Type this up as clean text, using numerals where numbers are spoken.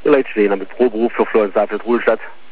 Leute stehen, damit Pro Beruf für Florian Saalfeld Ruhlstadt.